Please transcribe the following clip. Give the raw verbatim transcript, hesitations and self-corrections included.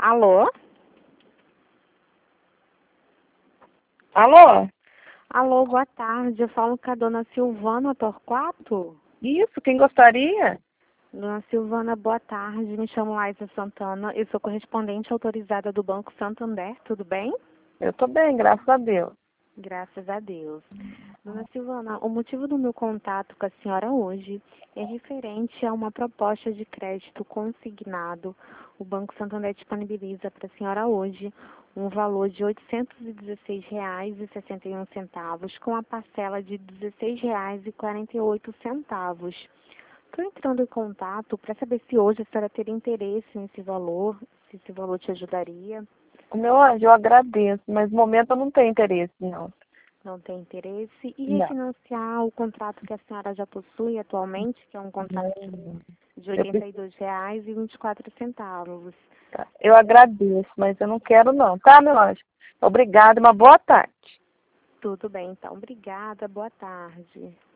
Alô? Alô? Alô, boa tarde. Eu falo com a dona Silvana Torquato. Isso, quem gostaria? Dona Silvana, boa tarde. Me chamo Laisa Santana. Eu sou correspondente autorizada do Banco Santander. Tudo bem? Eu tô bem, graças a Deus. Graças a Deus. Dona Silvana, o motivo do meu contato com a senhora hoje é referente a uma proposta de crédito consignado. O Banco Santander disponibiliza para a senhora hoje um valor de oitocentos e dezesseis reais e sessenta e um centavos, com a parcela de dezesseis reais e quarenta e oito centavos. Estou entrando em contato para saber se hoje a senhora teria interesse nesse valor, se esse valor te ajudaria. O meu anjo, eu agradeço, mas no momento eu não tenho interesse, não. Não tem interesse, e Não. refinanciar o contrato que a senhora já possui atualmente, que é um contrato de Eu, oitenta e dois reais e vinte e quatro centavos. eu agradeço, mas eu não quero não, tá, meu anjo? Obrigada, uma boa tarde. Tudo bem, então. Obrigada, boa tarde.